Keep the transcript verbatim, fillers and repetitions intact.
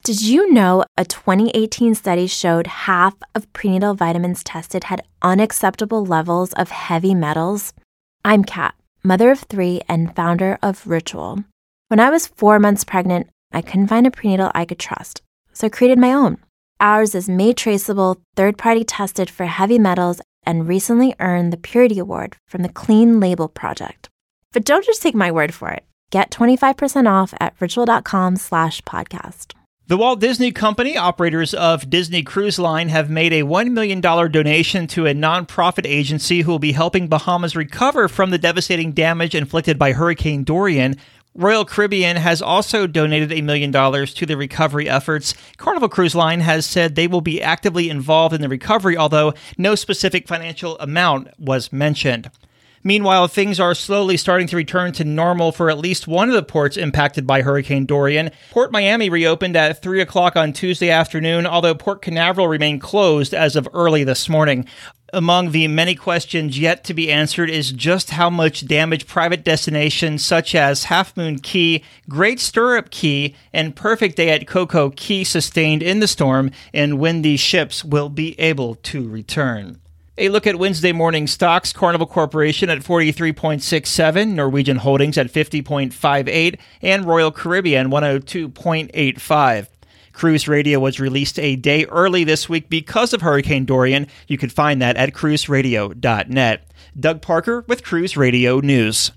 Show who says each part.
Speaker 1: Did you know a twenty eighteen study showed half of prenatal vitamins tested had unacceptable levels of heavy metals? I'm Kat, mother of three and founder of Ritual. When I was four months pregnant, I couldn't find a prenatal I could trust, so I created my own. Ours is made traceable, third-party tested for heavy metals, and recently earned the Purity Award from the Clean Label Project. But don't just take my word for it. Get twenty-five percent off at ritual.com slash podcast.
Speaker 2: The Walt Disney Company, operators of Disney Cruise Line, have made a one million dollars donation to a nonprofit agency who will be helping Bahamas recover from the devastating damage inflicted by Hurricane Dorian. Royal Caribbean has also donated a million dollars to the recovery efforts. Carnival Cruise Line has said they will be actively involved in the recovery, although no specific financial amount was mentioned. Meanwhile, things are slowly starting to return to normal for at least one of the ports impacted by Hurricane Dorian. Port Miami reopened at three o'clock on Tuesday afternoon, although Port Canaveral remained closed as of early this morning. Among the many questions yet to be answered is just how much damage private destinations such as Half Moon Cay, Great Stirrup Cay, and Perfect Day at Coco Cay sustained in the storm, and when these ships will be able to return. A look at Wednesday morning stocks: Carnival Corporation at forty-three point six seven, Norwegian Holdings at fifty point five eight, and Royal Caribbean one oh two point eight five. Cruise Radio was released a day early this week because of Hurricane Dorian. You can find that at cruise radio dot net. Doug Parker with Cruise Radio News.